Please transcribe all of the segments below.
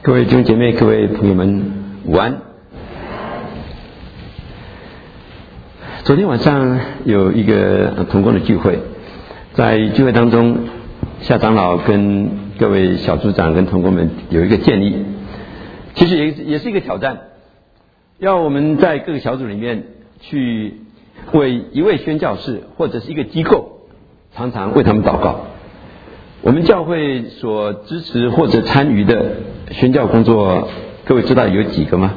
各位弟兄姐妹，各位朋友们，午安。昨天晚上有一个同工的聚会，在聚会当中，夏长老跟各位小组长跟同工们有一个建议，其实也是一个挑战，要我们在各个小组里面去为一位宣教士或者是一个机构，常常为他们祷告。我们教会所支持或者参与的宣教工作，各位知道有几个吗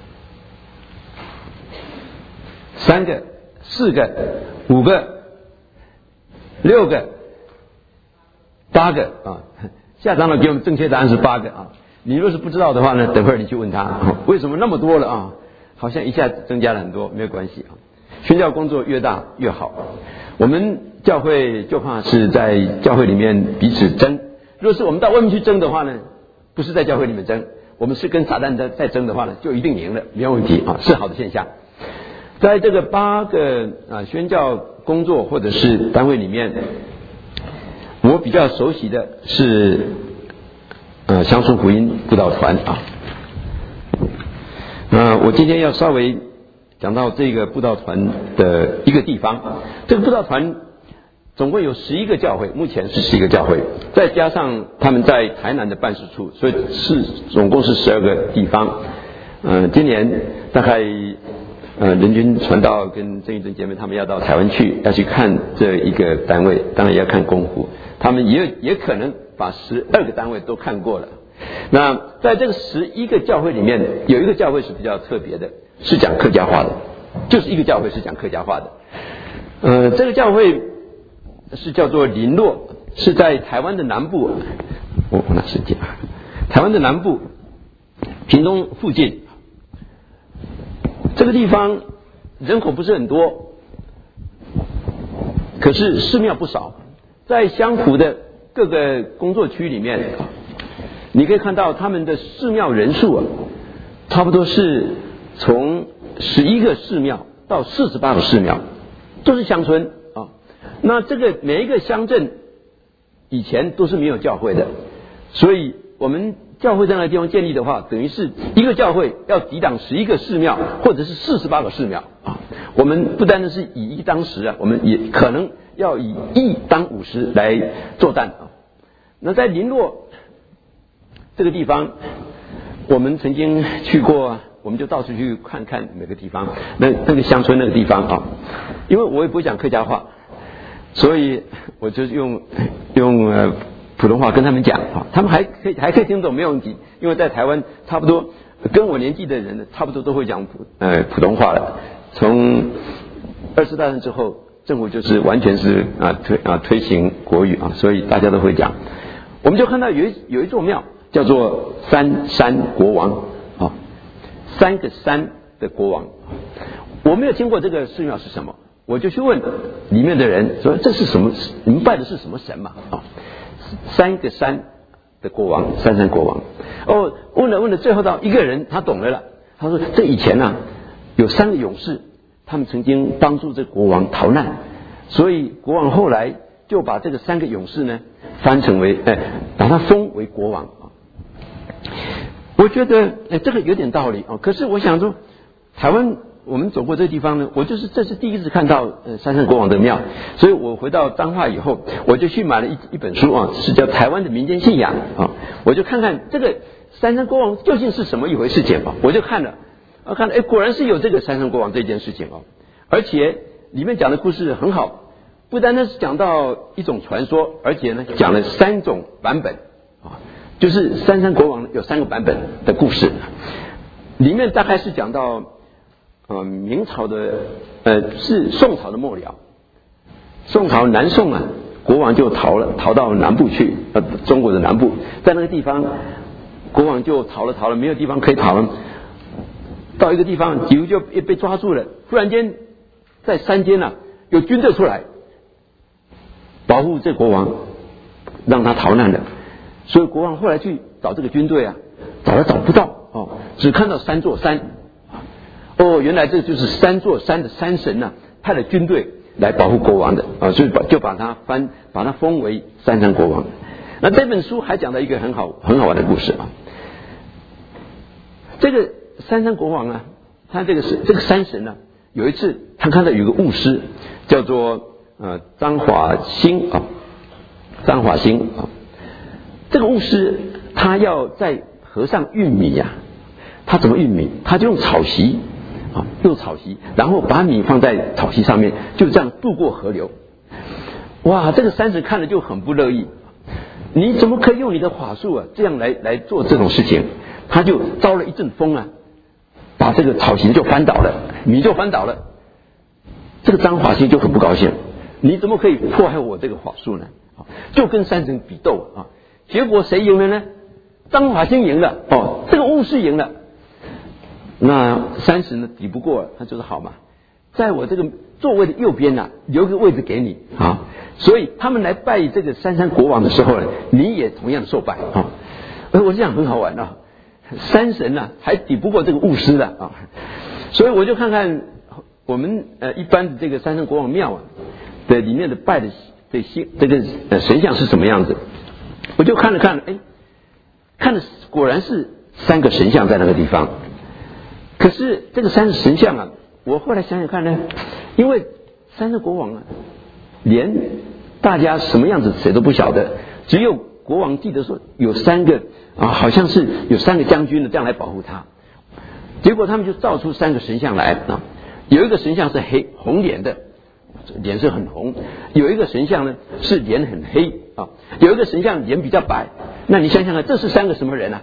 ？3个、4个、5个、6个、8个啊！夏长老给我们正确答案是8个啊！你若是不知道的话呢，等会儿你去问他，为什么那么多了啊？好像一下子增加了很多，没有关系啊！宣教工作越大越好。我们教会就怕是在教会里面彼此争，若是我们到外面去争的话呢，不是在教会里面争，我们是跟撒旦在争的话呢，就一定赢了，没有问题啊，是好的现象。在这个8个宣教工作或者是单位里面，我比较熟悉的是乡村福音布道团啊。我今天要稍微讲到这个布道团的一个地方。这个布道团总共有11个教会，目前是11个教会，再加上他们在台南的办事处，所以总共是12个地方。今年大概人均传道跟郑义珍姐妹他们要到台湾去，要去看这一个单位，当然也要看公湖，他们也可能把12个单位都看过了。那在这个11个教会里面，有一个教会是比较特别的，是讲客家话的，就是一个教会是讲客家话的。这个教会是叫做林落，是在台湾的南部，我拿时间，台湾的南部屏东附近。这个地方人口不是很多，可是寺庙不少。在乡府的各个工作区里面，你可以看到他们的寺庙人数差不多是从11个寺庙到48个寺庙，都是乡村啊。那这个每一个乡镇以前都是没有教会的，所以我们教会在那个地方建立的话，等于是一个教会要抵挡11个寺庙或者是48个寺庙啊。我们不单单是以1当10啊，我们也可能要以1当50来作战啊。那在林落这个地方，我们曾经去过，我们就到处去看看每个地方，那个乡村那个地方啊。因为我也不会讲客家话，所以我就用普通话跟他们讲啊，他们还可以听懂，没有问题。因为在台湾差不多跟我年纪的人呢，差不多都会讲普通话了。从2次大战之后，政府就是完全是推行国语啊，所以大家都会讲。我们就看到有一座庙叫做3山国王啊，3个山的国王。我没有听过这个寺庙是什么，我就去问里面的人说这是什么，你们拜的是什么神嘛啊？3个山的国王，3山国王。问了，最后到一个人他懂了，他说这以前有3个勇士，他们曾经帮助这个国王逃难，所以国王后来就把这个3个勇士呢翻成为把他封为国王啊。我觉得这个有点道理啊。可是我想说，台湾我们走过这个地方呢，这是第一次看到3山国王的庙，所以我回到彰化以后，我就去买了一本书啊，是叫《台湾的民间信仰》啊，我就看看这个3山国王究竟是什么一回事情啊。我就看了，果然是有这个3山国王这件事情哦，而且里面讲的故事很好，不单单是讲到一种传说，而且呢讲了3种版本啊，就是3山国王有3个版本的故事，里面大概是讲到明朝的是宋朝的末了，宋朝南宋国王就逃到南部去，中国的南部，在那个地方国王就逃了，没有地方可以逃了，到一个地方几乎就被抓住了，忽然间在山间有军队出来保护这国王，让他逃难了。所以国王后来去找这个军队找不到只看到3座山。原来这就是3座山的山神派了军队来保护国王的所以就把他封为3山国王。那这本书还讲到一个很好玩的故事这个三山国王啊，他这个山神呢，有一次他看到有个巫师叫做张华兴啊，这个巫师他要在河上运米啊，他怎么运米？他就用草席，然后把米放在草席上面，就这样渡过河流。哇，这个山神看了就很不乐意，你怎么可以用你的法术啊，这样来做这种事情？他就招了一阵风啊，把这个草席就翻倒了，米就翻倒了。这个张华兴就很不高兴，你怎么可以破坏我这个法术呢？就跟山神比斗啊，结果谁赢了呢？张华兴赢了，这个巫师赢了。那山神呢抵不过，他就说好嘛，在我这个座位的右边啊，留个位置给你啊。所以他们来拜这个三山国王的时候呢，你也同样受拜啊。我这样很好玩啊，山神啊还抵不过这个巫师的啊。所以我就看看我们一般的这个三山国王庙啊的里面的拜的这个神像是什么样子，我就看了看，看了果然是3个神像在那个地方。可是这个3个神像啊，我后来想想看呢，因为三山国王啊，连大家什么样子谁都不晓得，只有国王记得说有3个啊，好像是有3个将军呢，这样来保护他。结果他们就造出3个神像来啊，有一个神像是红脸的，脸是很红；有一个神像呢是脸很黑啊，有一个神像脸比较白。那你想想看，这是3个什么人啊？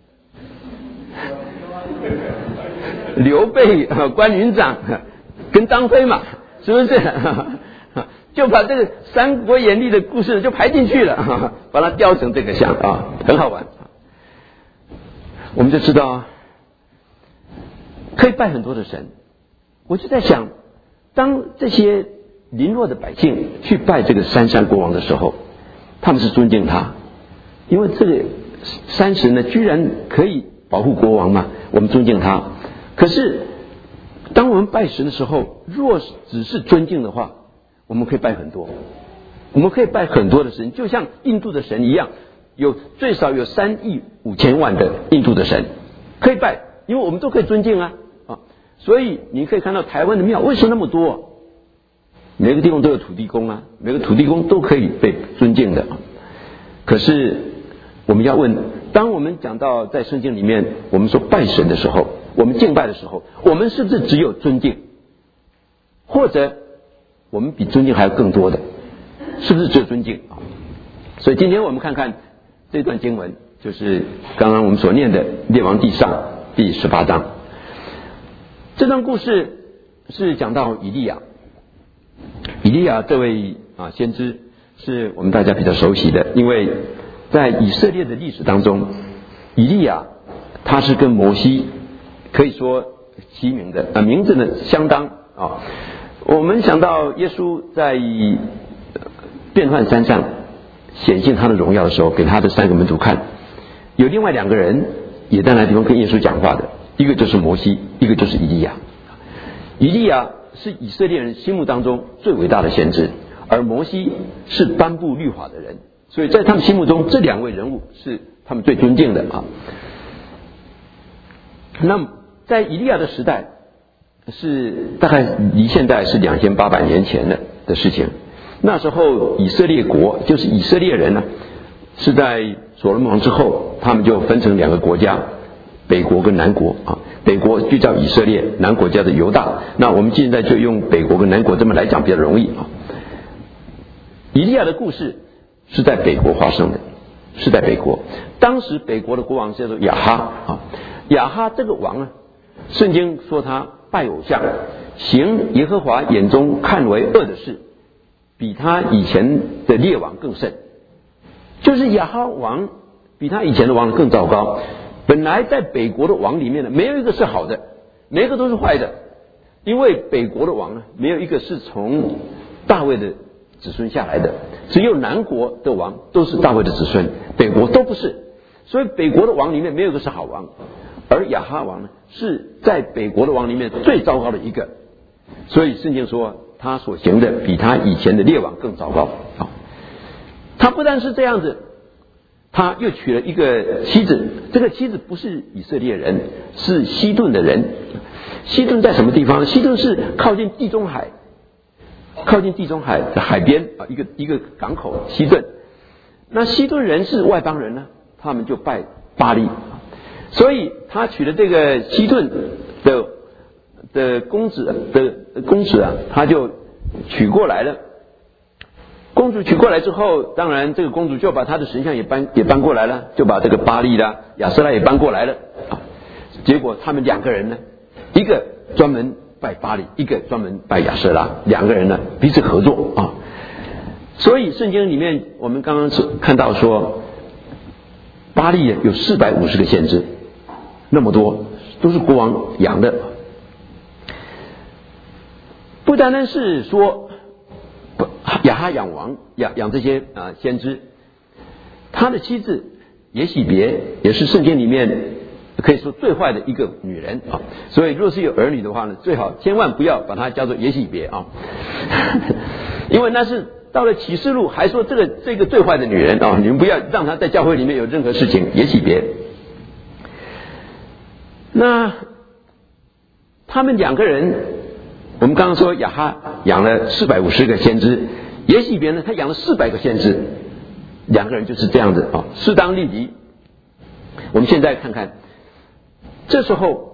刘备、关云长跟张飞嘛，是不是？就把这个《三国演义》的故事就排进去了，把它雕成这个像啊，很好玩。我们就知道可以拜很多的神。我就在想，当这些零落的百姓去拜这个三山国王的时候，他们是尊敬他，因为这个山神呢，居然可以保护国王嘛，我们尊敬他。可是当我们拜神的时候，若只是尊敬的话，我们可以拜很多，我们可以拜很多的神，就像印度的神一样，最少有3亿5千万的印度的神可以拜，因为我们都可以尊敬啊。所以你可以看到台湾的庙为什么那么多？每个地方都有土地公啊，每个土地公都可以被尊敬的。可是我们要问，当我们讲到在圣经里面我们说拜神的时候，我们敬拜的时候，我们是不是只有尊敬，或者我们比尊敬还有更多的？是不是只有尊敬？所以今天我们看看这段经文，就是刚刚我们所念的列王纪上第18章。这段故事是讲到以利亚这位先知是我们大家比较熟悉的，因为在以色列的历史当中，以利亚他是跟摩西可以说齐名的名字呢相当啊。我们想到耶稣在变幻山上显现他的荣耀的时候，给他的3个门徒看，有另外2个人也在那地方跟耶稣讲话的，一个就是摩西，一个就是以利亚。以利亚是以色列人心目当中最伟大的先知，而摩西是颁布律法的人，所以在他们心目中这2位人物是他们最尊敬的啊。那么在以利亚的时代，是大概离现在是2800年前的事情。那时候以色列国就是以色列人呢，是在所罗门王之后，他们就分成2个国家，北国跟南国啊。北国就叫以色列，南国叫做犹大。那我们现在就用北国跟南国这么来讲比较容易啊。以利亚的故事是在北国发生的，是在北国。当时北国的国王叫做亚哈啊。亚哈这个王呢，圣经说他拜偶像，行耶和华眼中看为恶的事，比他以前的列王更甚。就是亚哈王比他以前的王更糟糕。本来在北国的王里面呢，没有一个是好的，每一个都是坏的。因为北国的王呢，没有一个是从大卫的子孙下来的，只有南国的王都是大卫的子孙，北国都不是。所以北国的王里面没有一个是好王，而亚哈王呢，是在北国的王里面最糟糕的一个。所以圣经说他所行的比他以前的列王更糟糕。他不但是这样子， 他又娶了一个妻子，这个妻子不是以色列人，是西顿的人。西顿在什么地方？西顿是靠近地中海的海边啊，一个港口。西顿，那西顿人是外邦人呢，他们就拜巴力，所以他娶了这个西顿的公子啊，他就娶过来了。公主娶过来之后，当然这个公主就把她的神像也搬过来了，就把这个巴力啦、亚瑟拉也搬过来了啊。结果他们两个人呢，一个专门拜巴力，一个专门拜亚瑟拉，两个人呢彼此合作啊。所以圣经里面我们刚刚看到说，巴力有450个先知，那么多都是国王养的。不单单是说亚哈养这些先知，他的妻子耶洗别也是圣经里面可以说最坏的一个女人啊。所以若是有儿女的话呢，最好千万不要把她叫做耶洗别啊，因为那是到了启示录还说这个最坏的女人啊，你们不要让她在教会里面有任何事情。耶洗别，那他们两个人，我们刚刚说亚哈养了450个先知，耶洗别呢他养了400个先知，两个人就是这样子啊，势当力敌。我们现在看看，这时候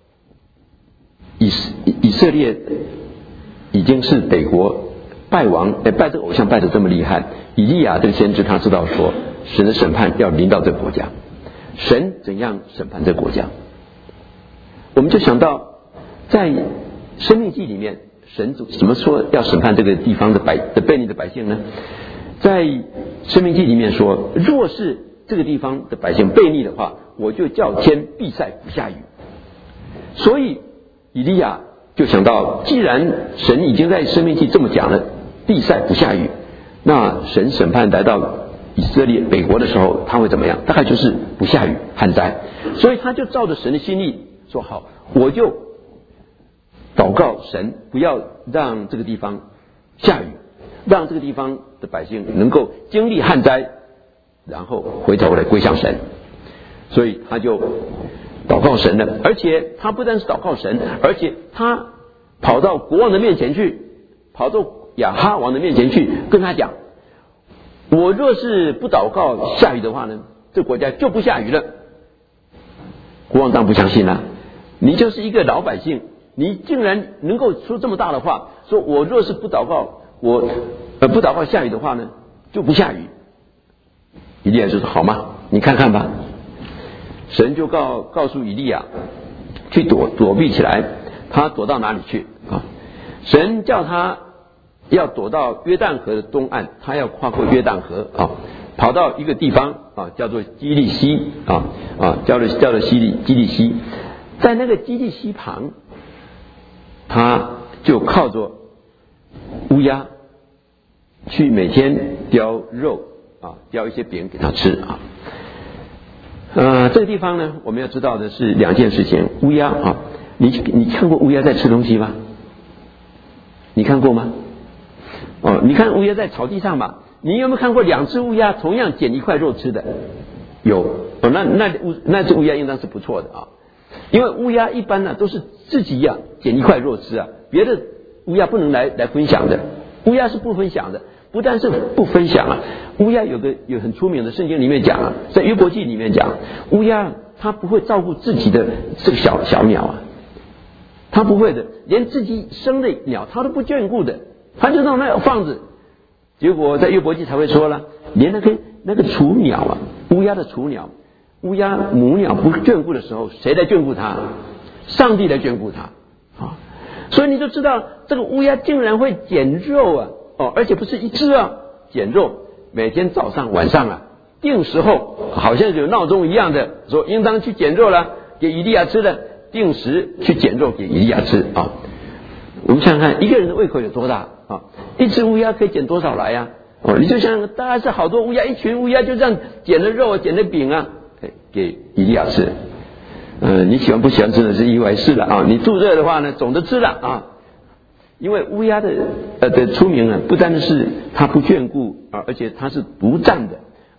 以色列已经是北国拜这个偶像拜得这么厉害。以利亚这个先知他知道说，神的审判要临到这个国家，神怎样审判这个国家？我们就想到在生命记里面，神怎么说要审判这个地方的悖逆的百姓呢？在生命记里面说，若是这个地方的百姓悖逆的话，我就叫天闭塞不下雨。所以以利亚就想到，既然神已经在生命记这么讲了，闭塞不下雨，那神审判来到以色列北国的时候，他会怎么样？大概就是不下雨，旱灾。所以他就照着神的心意说，好，我就祷告神不要让这个地方下雨，让这个地方的百姓能够经历旱灾，然后回头来归向神。所以他就祷告神了，而且他不但是祷告神，而且他跑到国王的面前去，跑到亚哈王的面前去跟他讲，我若是不祷告下雨的话呢，这国家就不下雨了。国王当然不相信了，你就是一个老百姓，你竟然能够说这么大的话，说我若是不祷告，不祷告下雨的话呢，就不下雨。以利亚就说好吗？你看看吧。神就告诉以利亚去躲避起来。他躲到哪里去啊？神叫他要躲到约旦河的东岸，他要跨过约旦河啊，跑到一个地方啊，叫做基利西叫做基利西。在那个基利西旁，他就靠着乌鸦去每天叼肉啊，叼一些饼给他吃啊。这个地方呢，我们要知道的是2件事情。乌鸦啊，你看过乌鸦在吃东西吗？你看过吗？你看乌鸦在草地上嘛，你有没有看过2只乌鸦同样捡一块肉吃的？有那只乌鸦应当是不错的啊，因为乌鸦一般呢都是自己捡一块肉吃啊，别的乌鸦不能来分享的，乌鸦是不分享的。不但是不分享啊，乌鸦有很出名的，圣经里面讲啊，在约伯记里面讲，乌鸦它不会照顾自己的这个小鸟啊，它不会的，连自己生的鸟它都不眷顾的，它就让那放着。结果在约伯记才会说了，连那个雏鸟啊，乌鸦的雏鸟，乌鸦母鸟不眷顾的时候，谁来眷顾它？上帝来眷顾它啊！所以你就知道这个乌鸦竟然会捡肉啊！而且不是一只啊，捡肉，每天早上晚上啊，定时候，好像有闹钟一样的，说应当去捡肉了，给以利亚吃的，定时去捡肉给以利亚吃啊。我们想想看，一个人的胃口有多大啊？一只乌鸦可以捡多少来呀？你就想想，大概是好多乌鸦，一群乌鸦就这样捡了肉，捡了饼啊，给以利亚吃。你喜欢不喜欢吃的是一回事了啊。你肚热的话呢，总得吃了啊。因为乌鸦的出名呢，不单是它不眷顾而且它是独占的，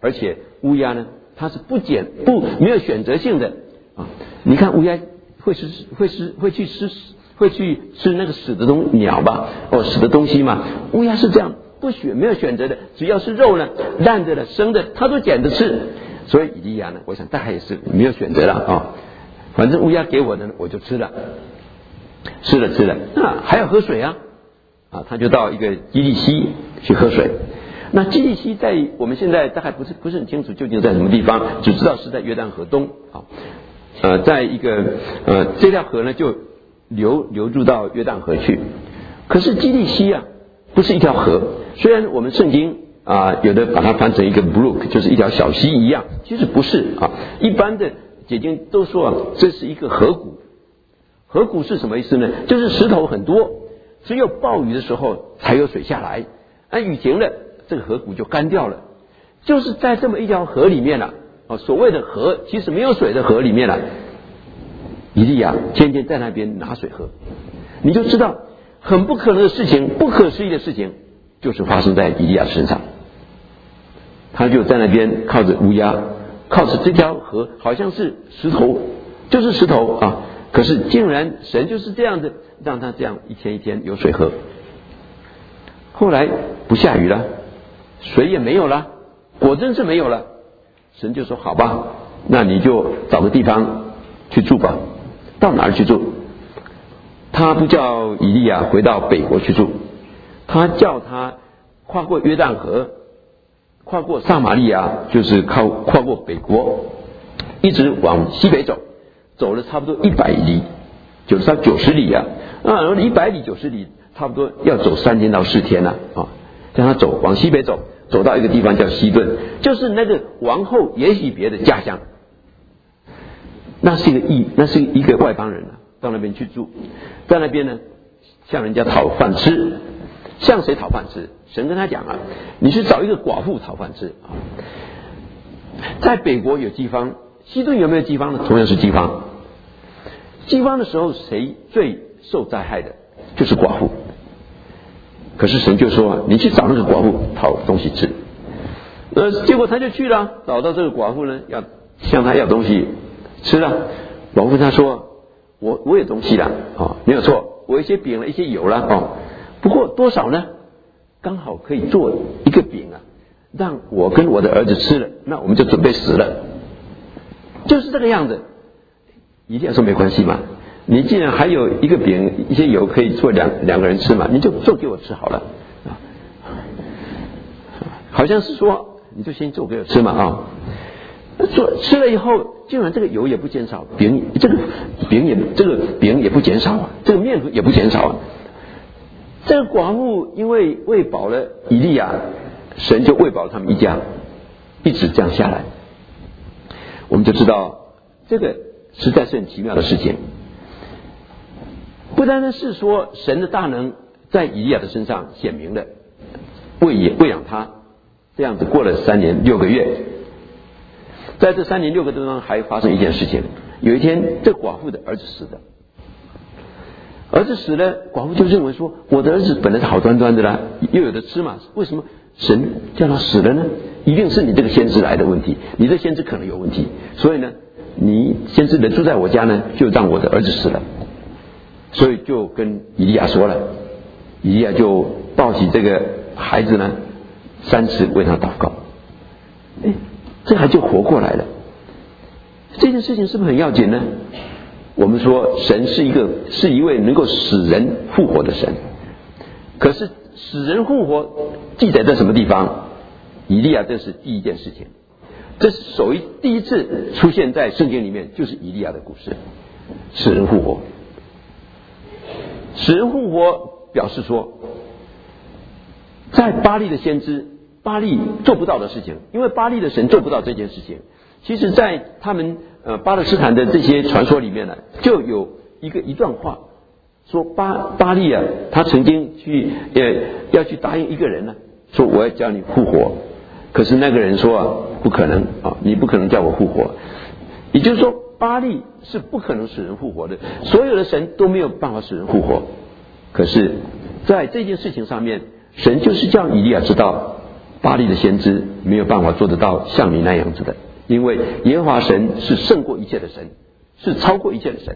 而且乌鸦呢，它是没有选择性的啊。你看乌鸦会去吃那个死的鸟吧？死的东西嘛。乌鸦是这样，没有选择的，只要是肉呢，烂的了、生的，它都捡着吃。所以以利亚呢，我想大概也是没有选择了啊。反正乌鸦给我的呢，我就吃了，那还要喝水啊，他就到一个基利溪去喝水。那基利溪在我们现在大概不是很清楚究竟在什么地方，只知道是在约旦河东啊。在一个这条河呢就流入到约旦河去。可是基利溪啊不是一条河，虽然我们圣经有的把它翻成一个 brook， 就是一条小溪一样，其实不是啊。一般的解经都说这是一个河谷。河谷是什么意思呢？就是石头很多，只有暴雨的时候才有水下来，雨停了，这个河谷就干掉了。就是在这么一条河里面了，所谓的河其实没有水的河里面了，以利亚天天在那边拿水喝。你就知道很不可能的事情，不可思议的事情就是发生在以利亚身上。他就在那边靠着乌鸦，靠着这条河，好像是石头，就是石头啊。可是竟然神就是这样子让他这样一天一天有水喝。后来不下雨了，水也没有了，果真是没有了。神就说好吧，那你就找个地方去住吧。到哪儿去住？他不叫以利亚回到北国去住，他叫他跨过约旦河，跨过撒玛利亚，就是跨过北国，一直往西北走了差不多100里，就是到90里啊，100里90里，差不多要走3天到4天了啊。让他往西北走到一个地方叫西顿，就是那个王后耶洗别的家乡。那是一个外邦人到那边去住，在那边呢向人家讨饭吃。向谁讨饭吃？神跟他讲你去找一个寡妇讨饭吃啊。在北国有饥荒，西顿有没有饥荒呢？同样是饥荒。饥荒的时候，谁最受灾害的？就是寡妇。可是神就说你去找那个寡妇讨东西吃。结果他就去了，找到这个寡妇呢，要向他要东西吃了。寡妇跟他说我有东西了没有错，我有一些饼了，一些油了不过多少呢？刚好可以做一个饼让我跟我的儿子吃了，那我们就准备死了。就是这个样子。以利亚说没关系嘛，你既然还有一个饼一些油可以做两个人吃嘛，你就做给我吃好了好像是说你就先做给我吃嘛做吃了以后，竟然这个油也不减少，这个饼也不减少这个面也不减少这个寡妇因为喂饱了以利亚，神就喂饱了他们一家，一直这样下来。我们就知道这个实在是很奇妙的事情。不单单是说神的大能在以利亚的身上显明了，喂养他，这样子过了3年6个月。在这3年6个月中还发生一件事情。有一天这寡妇的儿子死了，寡妇就认为说我的儿子本来是好端端的啦，又有的吃嘛，为什么神叫他死了呢？一定是你这个先知来的问题，你这先知可能有问题，所以呢你先知人住在我家呢，就让我的儿子死了。所以就跟以利亚说了，以利亚就抱起这个孩子呢3次为他祷告，这孩子就活过来了。这件事情是不是很要紧呢？我们说神是一位能够使人复活的神，可是使人复活记载在什么地方？以利亚这是第一件事情，这是第一次出现在圣经里面，就是以利亚的故事，使人复活。使人复活表示说，在巴力的先知，巴力做不到的事情，因为巴力的神做不到这件事情。其实在他们巴勒斯坦的这些传说里面呢，就有一段话说巴力他曾经要去答应一个人呢，说我要叫你复活，可是那个人说不可能你不可能叫我复活。也就是说巴力是不可能使人复活的，所有的神都没有办法使人复活。可是在这件事情上面，神就是叫以利亚知道巴力的先知没有办法做得到像你那样子的，因为耶和华神是胜过一切的神，是超过一切的神。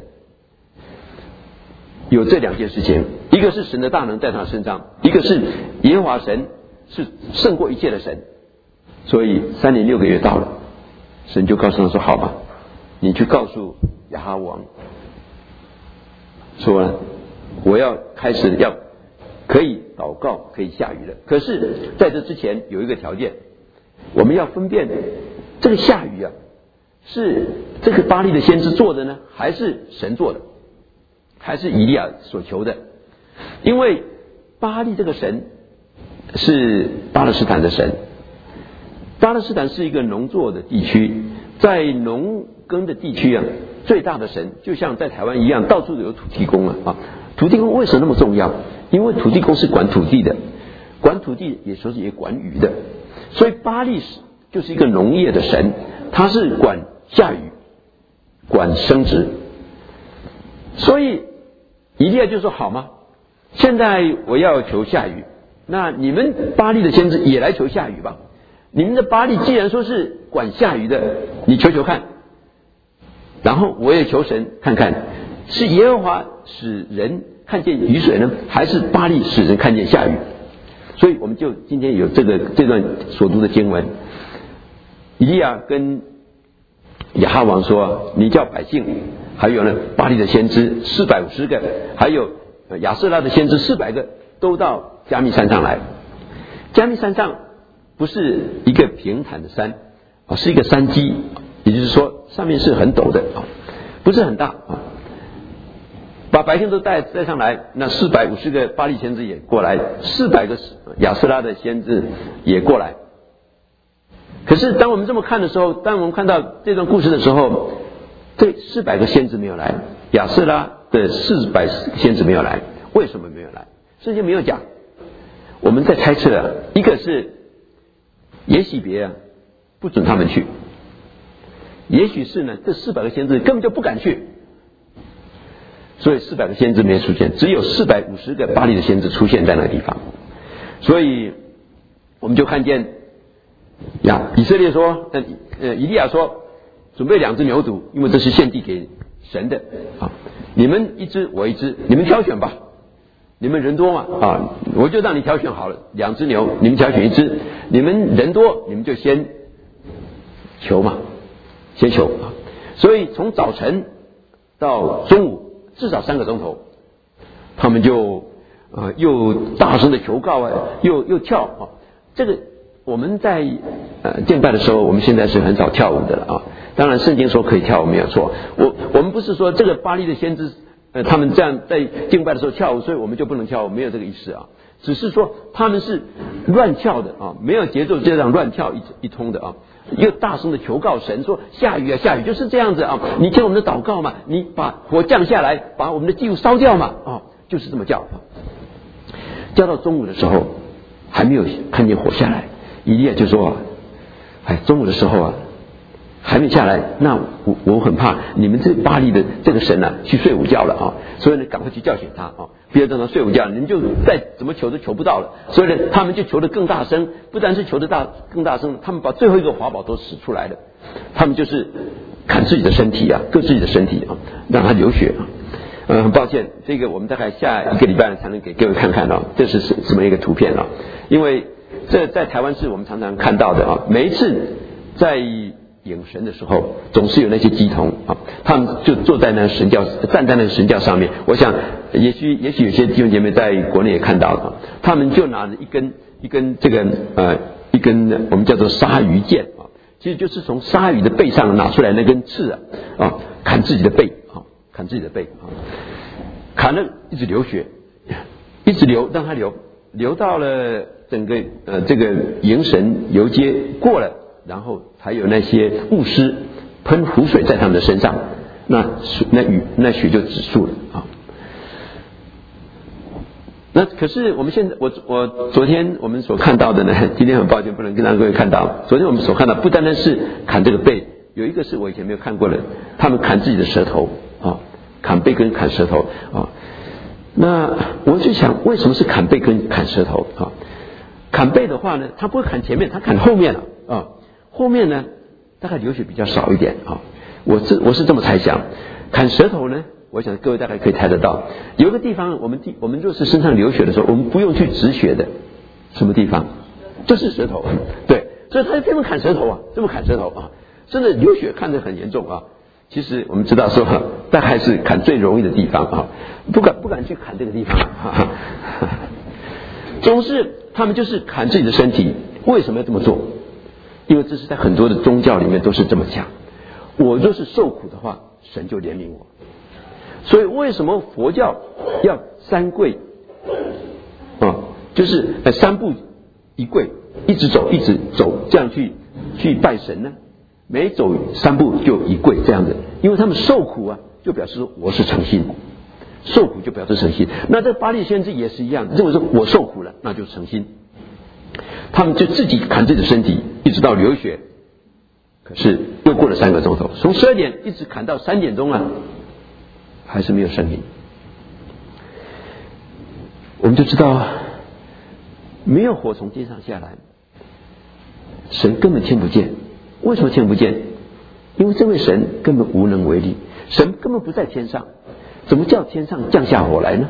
有这两件事情，一个是神的大能在他身上，一个是耶和华神是胜过一切的神。所以3年6个月到了，神就告诉他说：好吧，你去告诉亚哈王说，我要开始要可以祷告可以下雨了。可是在这之前有一个条件，我们要分辨这个下雨啊，是这个巴力的先知做的呢，还是神做的，还是以利亚所求的？因为巴力这个神是巴勒斯坦的神，巴勒斯坦是一个农作的地区，在农耕的地区啊，最大的神就像在台湾一样，到处都有土地公啊。土地公为什么那么重要？因为土地公是管土地的，管土地也说是也管雨的，所以巴力就是一个农业的神，他是管下雨，管生殖。所以以利亚就说：好吗？现在我要求下雨，那你们巴力的先知也来求下雨吧。你们的巴力既然说是管下雨的，你求求看。然后我也求神看看，是耶和华使人看见雨水呢，还是巴力使人看见下雨？所以我们就今天有这段所读的经文，以利亚跟亚哈王说：你叫百姓，还有呢巴力的先知450个，还有亚瑟拉的先知400个，都到加密山上来。加密山上不是一个平坦的山啊，是一个山基，也就是说上面是很陡的啊，不是很大啊。把百姓都带上来，那450个巴力先知也过来，400个亚瑟拉的先知也过来。可是当我们这么看的时候，当我们看到这段故事的时候，这400个先知没有来，亚瑟拉的400个先知没有来，为什么没有来？圣经没有讲，我们在猜测啊，一个是耶洗别啊不准他们去，也许是呢这400个先知根本就不敢去，所以400个先知没有出现，只有450个巴力的先知出现在那个地方。所以我们就看见以色列说以利亚说准备2只牛犊，因为这是献祭给神的啊，你们1只我1只，你们挑选吧，你们人多嘛啊，我就让你挑选好了，2只牛你们挑选1只，你们人多你们就先求嘛，先求啊。所以从早晨到中午至少3个钟头，他们就又大声的求告啊，又跳啊。这个我们在敬拜的时候，我们现在是很少跳舞的了啊。当然圣经说可以跳舞没有错，我们不是说这个巴力的先知他们这样在敬拜的时候跳舞，所以我们就不能跳舞，没有这个意思啊。只是说他们是乱跳的啊，没有节奏就这样乱跳一通的啊，又大声的求告神说下雨啊下雨，就是这样子啊，你听我们的祷告嘛，你把火降下来，把我们的祭物烧掉嘛啊，就是这么叫。叫到中午的时候还没有看见火下来，以利亚就说中午的时候啊还没下来，那我很怕你们这巴力的这个神去睡午觉了啊，所以呢赶快去叫醒他啊，不要让他睡午觉，你们就再怎么求都求不到了。所以呢他们就求得更大声，不但是求得更大声，他们把最后一个华宝都使出来了，他们就是砍自己的身体啊，割自己的身体啊，让他流血啊。很抱歉，这个我们大概下1个礼拜才能给各位看看这是什么一个图片因为这在台湾是我们常常看到的每一次在引神的时候，总是有那些乩童他们就坐在那神教，站在那神教上面。我想也许有些弟兄姐妹在国内也看到了，他们就拿着一根这个一根我们叫做鲨鱼剑其实就是从鲨鱼的背上拿出来那根刺砍自己的背砍自己的背砍了一直流血，一直流，让它流到了整个这个迎神游街过了，然后还有那些牧师喷湖水在他们的身上，那血就止住了那可是我们现在我昨天我们所看到的呢，今天很抱歉不能让各位看到，昨天我们所看到不单单是砍这个背，有一个是我以前没有看过的，他们砍自己的舌头砍背跟砍舌头那我就想为什么是砍背跟砍舌头砍背的话呢，他不会砍前面，他砍后面了啊。后面呢，大概流血比较少一点啊。我是这么猜想。砍舌头呢，我想各位大概可以猜得到，有个地方我们若是身上流血的时候，我们不用去止血的，什么地方？就是舌头。对，所以他就偏偏砍舌头啊，这么砍舌头啊，真的流血看得很严重啊。其实我们知道说，大概是砍最容易的地方啊，不敢去砍这个地方。总是他们就是砍自己的身体。为什么要这么做？因为这是在很多的宗教里面都是这么讲。我若是受苦的话，神就怜悯我。所以为什么佛教要三跪啊？就是三步一跪，一直走，这样去拜神呢？每走三步就一跪这样子，因为他们受苦啊，就表示说我是诚心，受苦就表示诚心。那这巴利先知也是一样，认为说我受苦了，那就是诚心。他们就自己砍自己的身体，一直到流血。可是又过了3个钟头，从12点一直砍到3点钟啊，还是没有声音。我们就知道，没有火从天上下来，神根本听不见。为什么听不见？因为这位神根本无能为力，神根本不在天上，怎么叫天上降下火来呢？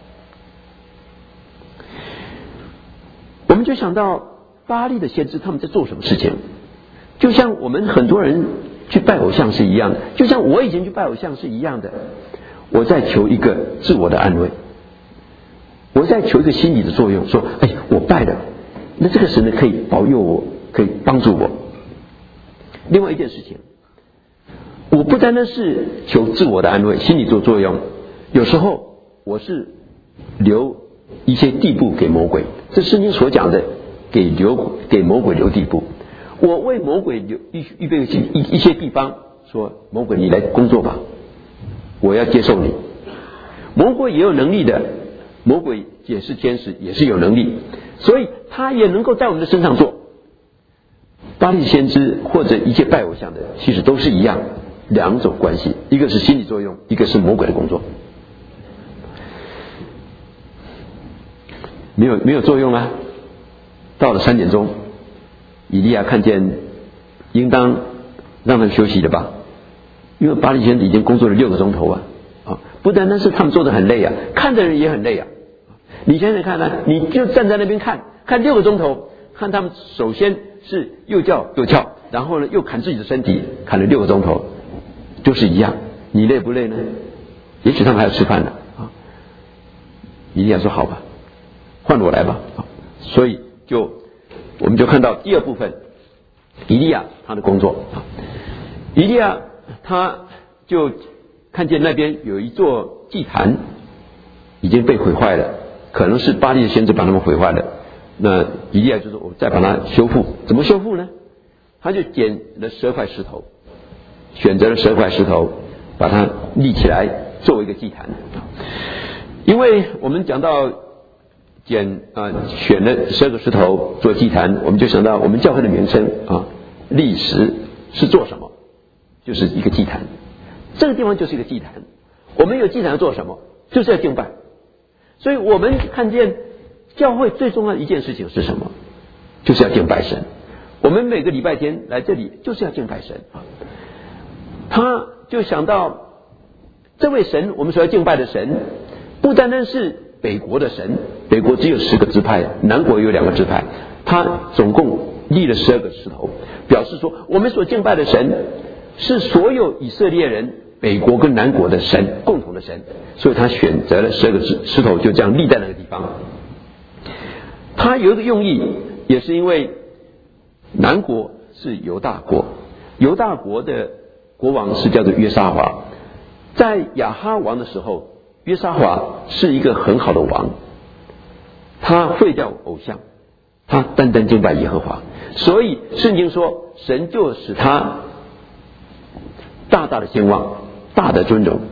我们就想到巴利的先知他们在做什么事情，就像我们很多人去拜偶像是一样的，就像我以前去拜偶像是一样的。我在求一个自我的安慰，我在求一个心理的作用，说我拜了，那这个神呢可以保佑我，可以帮助我。另外一件事情，我不单单是求自我的安慰，心理做作用，有时候我是留一些地步给魔鬼。这圣经所讲的给魔鬼留地步，我为魔鬼预备一些地方，说魔鬼你来工作吧，我要接受你。魔鬼也有能力的，魔鬼也是天使，也是有能力，所以他也能够在我们的身上做。巴利先知或者一切拜偶像的，其实都是一样，两种关系，一个是心理作用，一个是魔鬼的工作。没有作用啊。到了3点钟，以利亚看见应当让他们休息的吧，因为巴利先知已经工作了6个钟头啊，不单单是他们做得很累啊，看的人也很累啊。你想想看呢，你就站在那边看6个钟头，看他们首先是又叫又跳，然后呢又砍自己的身体，砍了6个钟头，就是一样。你累不累呢？也许他们还要吃饭呢啊。以利亚说好吧，换我来吧。所以我们就看到第二部分，以利亚他的工作。以利亚他就看见那边有一座祭坛已经被毁坏了，可能是巴利的先知把他们毁坏了。那以利亚就说我再把它修复。怎么修复呢？他就捡了10块石头，选择了10块石头，把它立起来作为一个祭坛。因为我们讲到选了12个石头做祭坛，我们就想到我们教会的名称立石是做什么？就是一个祭坛。这个地方就是一个祭坛。我们有祭坛要做什么？就是要敬拜。所以我们看见教会最重要的一件事情是什么？就是要敬拜神。我们每个礼拜天来这里就是要敬拜神。他就想到这位神，我们所要敬拜的神，不单单是北国的神，北国只有10个支派，南国有2个支派，他总共立了12个石头，表示说我们所敬拜的神是所有以色列人北国跟南国的神共同的神，所以他选择了12个石头，就这样立在那个地方。他有一个用意，也是因为南国是犹大国，犹大国的国王是叫做约沙华。在亚哈王的时候，约沙华是一个很好的王，他废掉偶像，他单单敬拜耶和华，所以圣经说神就使他大大的兴旺，大的尊荣。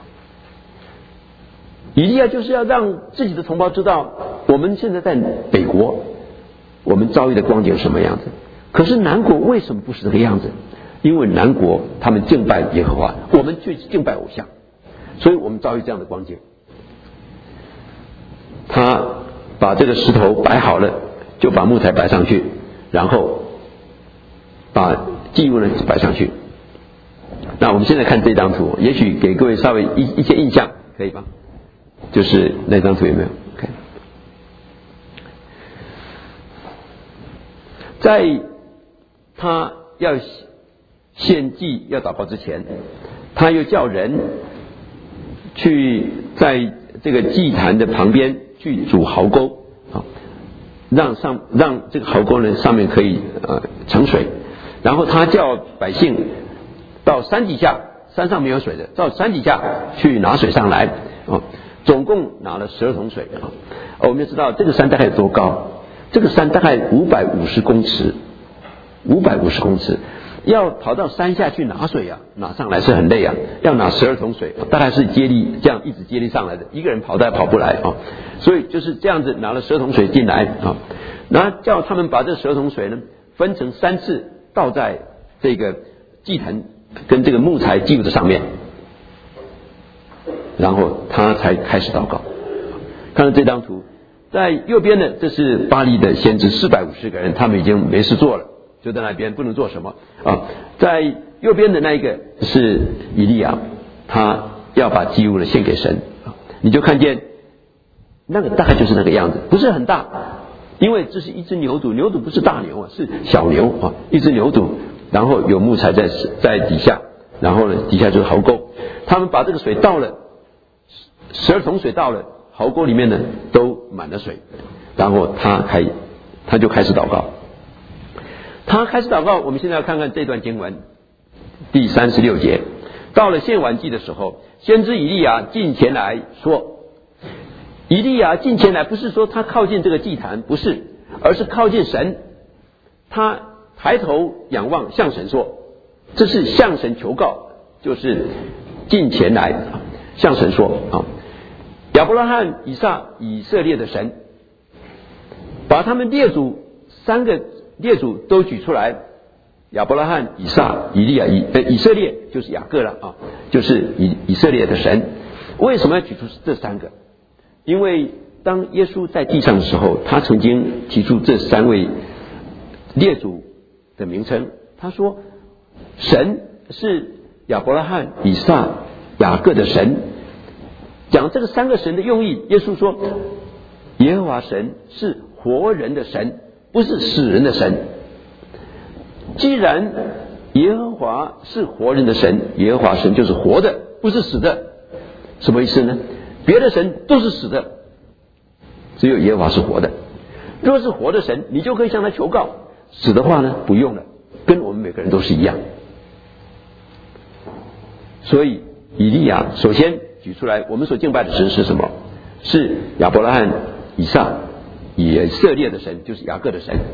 以利亚就是要让自己的同胞知道，我们现在在北国，我们遭遇的光景是什么样子。可是南国为什么不是这个样子？因为南国他们敬拜耶和华，我们却敬拜偶像，所以我们遭遇这样的光景。他把这个石头摆好了， 就把木材摆上去，然后把祭物呢摆上去。那我们现在看这张图，也许给各位稍微一些印象，可以吧？就是那张图有没有？ OK， 在他要献祭要祷告之前，他又叫人去在这个祭坛的旁边去筑壕沟，让这个壕沟呢上面可以盛水，然后他叫百姓到山底下，山上没有水的，到山底下去拿水上来，总共拿了12桶水。我们要知道这个山大概有多高？这个山大概550公尺，550公尺，要跑到山下去拿水啊，拿上来是很累啊，要拿12桶水，大概是接力这样一直接力上来的，一个人跑都跑不来啊，所以就是这样子拿了12桶水进来啊，然后叫他们把这12桶水呢分成3次倒在这个祭坛跟这个木材祭物的上面，然后他才开始祷告。看到这张图，在右边呢，这是巴黎的先知450个人，他们已经没事做了，就在那边不能做什么啊。在右边的那一个是以利亚，他要把祭物呢献给神，你就看见那个大概就是那个样子，不是很大，因为这是一只牛犊，牛犊不是大牛啊，是小牛啊，一只牛犊，然后有木材在底下，然后呢底下就是壕沟，他们把这个水倒了，12桶水倒了，壕沟里面呢都满了水，然后他就开始祷告。他开始祷告，我们现在要看看这段经文第36节。到了献晚祭的时候，先知以利亚近前来说，以利亚近前来不是说他靠近这个祭坛，不是，而是靠近神，他抬头仰望向神说，这是向神求告，就是近前来向神说啊，亚伯拉罕、以撒、以色列的神，把他们列祖3个列祖都举出来，亚伯拉罕、以撒、以利亚、以色列就是雅各了啊，就是以色列的神。为什么要举出这3个？因为当耶稣在地上的时候，他曾经提出这3位列祖的名称，他说神是亚伯拉罕、以撒、雅各的神。讲这个3个神的用意，耶稣说耶和华神是活人的神，不是死人的神。既然耶和华是活人的神，耶和华神就是活的，不是死的。什么意思呢？别的神都是死的，只有耶和华是活的。若是活的神，你就可以向他求告，死的话呢，不用了，跟我们每个人都是一样。所以以利亚首先举出来，我们所敬拜的神是什么？是亚伯拉罕、以撒、以色列的神，就是雅各的神。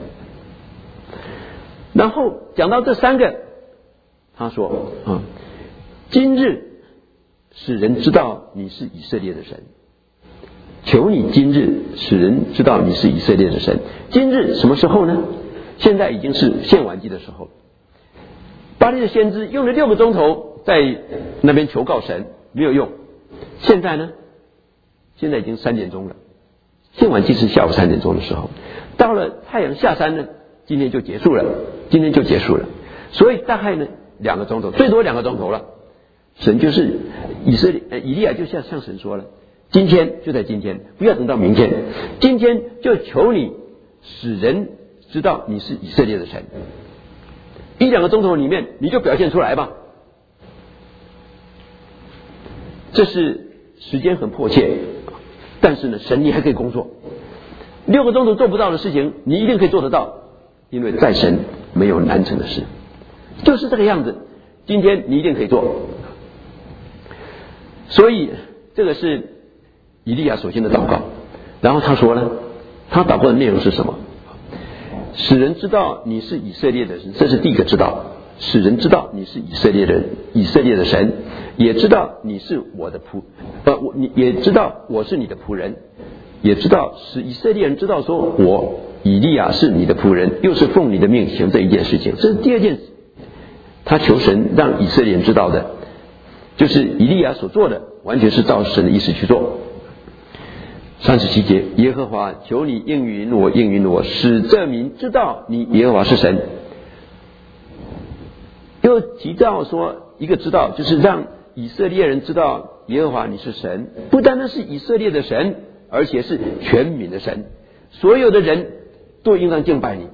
然后讲到这3个，他说今日使人知道你是以色列的神，求你今日使人知道你是以色列的神。今日什么时候呢？现在已经是献晚祭的时候。巴黎的先知用了6个钟头在那边求告神，没有用。现在呢？现在已经3点钟了，献晚祭是下午3点钟的时候，到了太阳下山呢，今天就结束了，所以大概呢2个钟头，最多2个钟头了。神就是以利亚就向神说了，今天就在今天，不要等到明天，今天就求你使人知道你是以色列的神。1-2个钟头里面你就表现出来吧。这是时间很迫切，但是呢神你还可以工作，6个钟头做不到的事情你一定可以做得到，因为在神没有难成的事，就是这个样子。今天你一定可以做。所以这个是以利亚首先的祷告。然后他说呢，他祷告的内容是什么？使人知道你是以色列的人，这是第一个知道，使人知道你是以色列的神，也知道你是我的也知道我是你的仆人，也知道使以色列人知道说我以利亚是你的仆人，又是奉你的命行这一件事情。这是第2件他求神让以色列人知道的，就是以利亚所做的完全是照神的意思去做。 37节，耶和华求你应允我，应允我，使这民知道你耶和华是神。又提到说一个知道，就是让以色列人知道耶和华你是神，不单单是以色列的神，而且是全民的神，所有的人都应当敬拜你。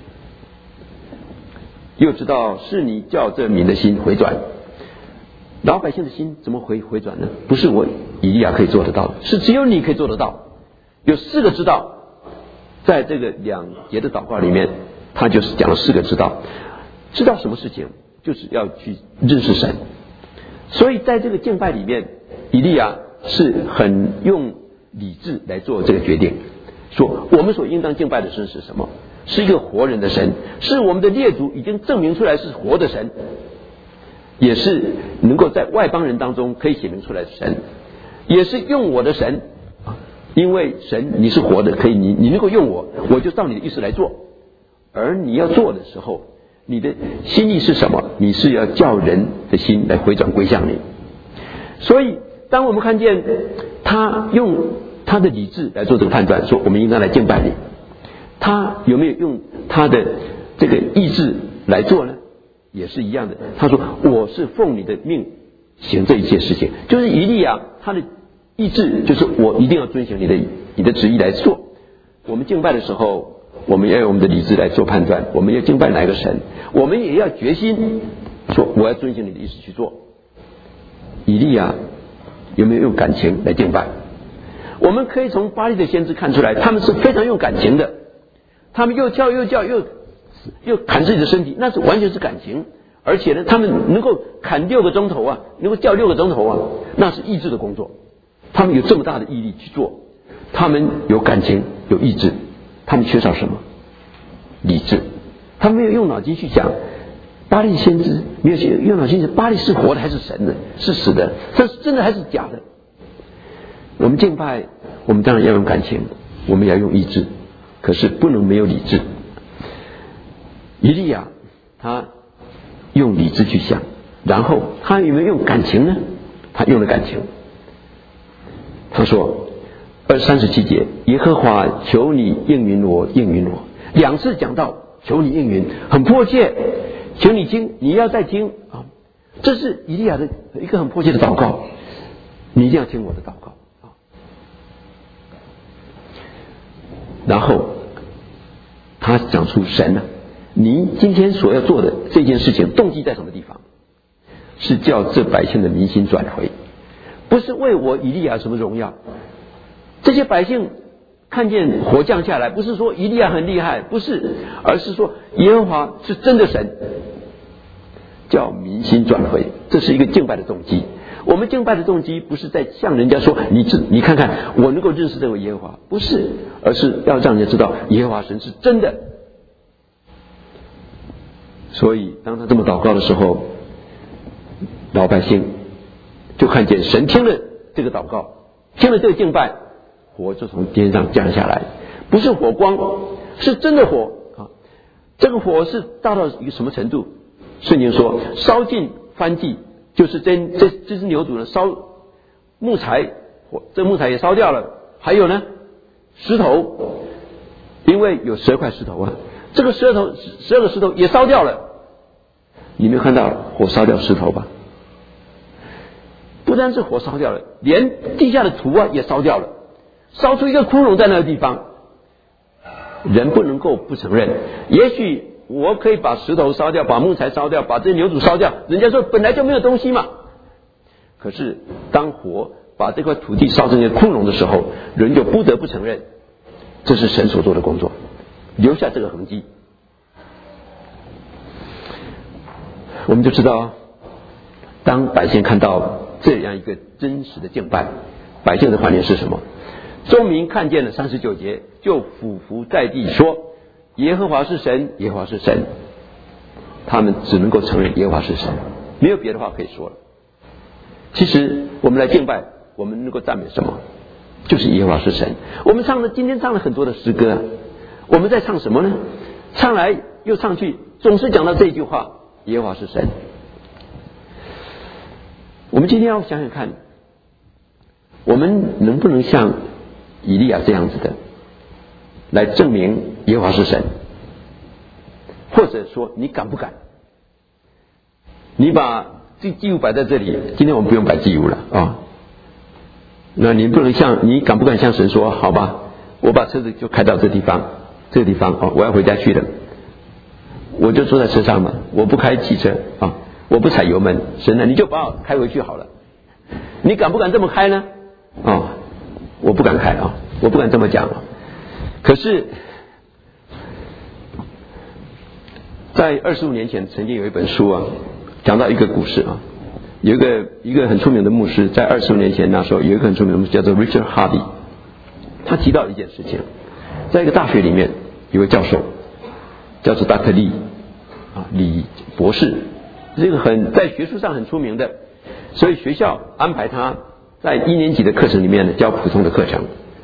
又知道是你叫这民的心回转。老百姓的心怎么回转呢？不是我以利亚可以做得到的，是只有你可以做得到。有4个知道，在这个2节的祷告里面，他就是讲了4个知道。知道什么事情，就是要去认识神。所以在这个敬拜里面，以利亚是很用理智来做这个决定，说我们所应当敬拜的神是什么？是一个活人的神，是我们的列祖已经证明出来是活的神，也是能够在外邦人当中可以显明出来的神，也是用我的神，因为神你是活的，可以你能够用我，我就照你的意思来做。而你要做的时候，你的心意是什么？你是要叫人的心来回转归向你。所以当我们看见他用他的理智来做这个判断，说我们应当来敬拜你，他有没有用他的这个意志来做呢？也是一样的。他说我是奉你的命行这一切事情，就是以利亚他的意志就是我一定要遵循你的旨意来做。我们敬拜的时候，我们要用我们的理智来做判断，我们要敬拜哪一个神，我们也要决心说我要遵循你的意思去做。以利亚有没有用感情来敬拜？我们可以从巴力的先知看出来，他们是非常用感情的，他们又叫又砍自己的身体，那是完全是感情。而且呢，他们能够砍6个钟头啊，能够叫6个钟头啊，那是意志的工作。他们有这么大的毅力去做，他们有感情有意志，他们缺少什么？理智。他们没有用脑筋去想巴力先知，没有用脑筋想巴力是活的还是神的，是死的，这是真的还是假的。我们敬拜，我们当然要用感情，我们也要用意志，可是不能没有理智。以利亚他用理智去想，然后他有没有用感情呢？他用了感情。他说37节，耶和华求你应允我，应允我。2次讲到求你应允，很迫切，求你听，你要再听啊！这是以利亚的一个很迫切的祷告，你一定要听我的祷告啊！然后他讲出神呢，你今天所要做的这件事情动机在什么地方？是叫这百姓的民心转回，不是为我以利亚什么荣耀。这些百姓看见火降下来，不是说以利亚很厉害，不是，而是说耶和华是真的神，叫民心转回。这是一个敬拜的动机。我们敬拜的动机不是在向人家说你看看我能够认识这位耶和华，不是，而是要让人家知道耶和华神是真的。所以当他这么祷告的时候，老百姓就看见神听了这个祷告，听了这个敬拜，火就从天上降下来，不是火光，是真的火啊！这个火是大到一个什么程度？圣经说烧尽燔祭，就是这只牛犊呢烧木材，这木材也烧掉了，还有呢石头，因为有12块石头啊，这个12个石头也烧掉了。你没有看到火烧掉石头吧？不单是火烧掉了，连地下的土啊也烧掉了，烧出一个窟窿在那个地方。人不能够不承认，也许我可以把石头烧掉，把木材烧掉，把这牛犊烧掉，人家说本来就没有东西嘛。可是当火把这块土地烧成一个窟窿的时候，人就不得不承认这是神所做的工作，留下这个痕迹。我们就知道，当百姓看到这样一个真实的敬拜，百姓的反应是什么？众民看见了39节，就俯伏在地说：耶和华是神，耶和华是神。他们只能够承认耶和华是神，没有别的话可以说了。其实我们来敬拜，我们能够赞美什么？就是耶和华是神。我们今天唱了很多的诗歌啊，我们在唱什么呢？唱来又唱去，总是讲到这一句话：耶和华是神。我们今天要想想看，我们能不能像以利亚这样子的，来证明耶和华是神？或者说你敢不敢？你把这祭物摆在这里，今天我们不用摆祭物了啊。那你不能你敢不敢向神说，好吧，我把车子就开到这个地方啊，我要回家去了，我就坐在车上嘛，我不开汽车啊，我不踩油门，神呢你就把我开回去好了。你敢不敢这么开呢？啊，我不敢开啊，我不敢这么讲啊。可是在25年前曾经有一本书啊，讲到一个故事啊，有一个很出名的牧师，在25年前那时候有一个很出名的牧师叫做 Richard Hardy， 他提到一件事情，在一个大学里面有个教授叫做 Dr. Lee 啊，李博士，这个在学术上很出名的，所以学校安排他在1年级的课程里面呢教普通的课程，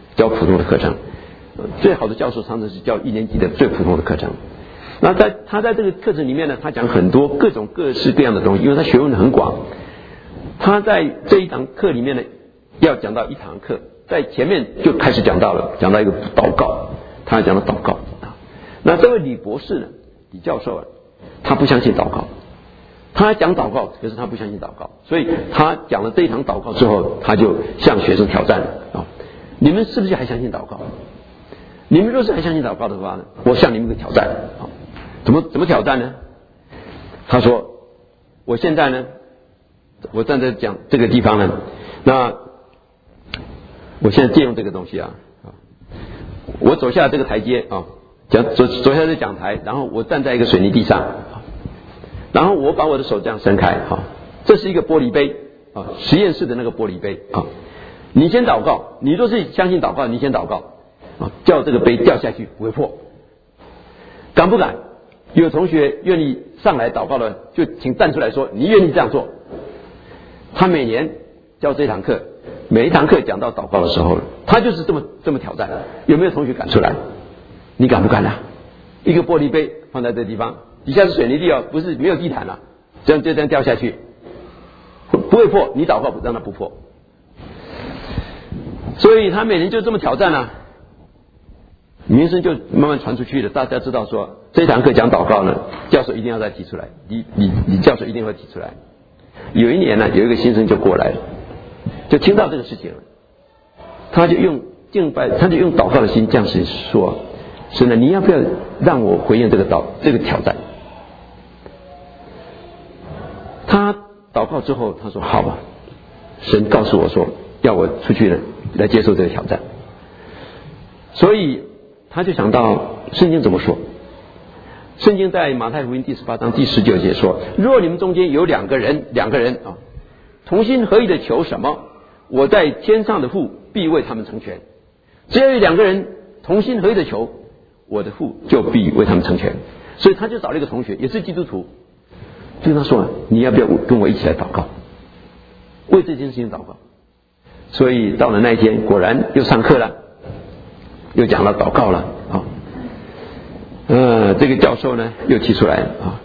最好的教授常常是教1年级的最普通的课程。那他在这个课程里面呢，他讲很多各种各式各样的东西，因为他学问很广。他在这一堂课里面呢，要讲到一堂课，在前面就开始讲到一个祷告，他讲到祷告啊。那这位李博士呢，李教授啊，他不相信祷告，他讲祷告，可是他不相信祷告，所以他讲了这一堂祷告之后，他就向学生挑战啊：你们是不是还相信祷告？你们若是还相信祷告的话呢，我向你们的挑战啊。怎么挑战呢？他说：我现在呢，我站在讲这个地方呢，那我现在借用这个东西啊，我走下这个台阶啊，走下这个讲台，然后我站在一个水泥地上，然后我把我的手这样伸开啊，这是一个玻璃杯啊，实验室的那个玻璃杯啊。你先祷告，你若是相信祷告，你先祷告啊，叫这个杯掉下去不会破，敢不敢？有同学愿意上来祷告的，就请站出来说你愿意这样做。他每年教这堂课，每一堂课讲到祷告的时候，他就是这么挑战。有没有同学敢出来？你敢不敢啊？一个玻璃杯放在这地方，底下是水泥地哦，不是没有地毯啊，就这样掉下去，不会破。你祷告让它不破。所以他每年就这么挑战啊。名声就慢慢传出去了，大家知道说这堂课讲祷告呢，教授一定要再提出来，李教授一定会提出来。有一年呢，有一个新生就过来了，就听到这个事情了，他就用祷告的心这样子说：神呢，你要不要让我回应这个挑战？他祷告之后，他说好吧，神告诉我说要我出去来接受这个挑战，所以他就想到圣经怎么说。圣经在马太福音第18章第19节说：若你们中间有两个人啊，同心合意的求什么，我在天上的父必为他们成全。只要有两个人同心合意的求，我的父就必为他们成全。所以他就找了一个同学，也是基督徒，就跟他说：你要不要跟我一起来祷告，为这件事情祷告？所以到了那一天，果然又上课了，又讲了祷告了啊。这个教授呢又提出来啊，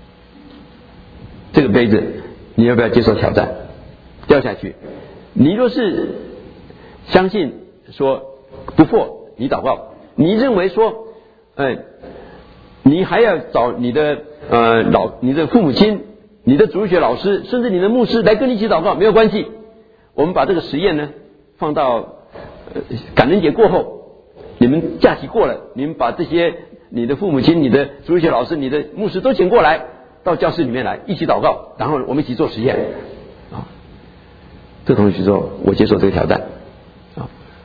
这个杯子你要不要接受挑战？掉下去，你若是相信说不破，你祷告；你认为说，你还要找你的你的父母亲、你的主日学老师，甚至你的牧师来跟你一起祷告，没有关系。我们把这个实验呢放到感恩节过后，你们假期过了，你们把这些你的父母亲、你的主日学老师、你的牧师都请过来，到教室里面来一起祷告，然后我们一起做实验啊。这同学说：我接受这个挑战啊。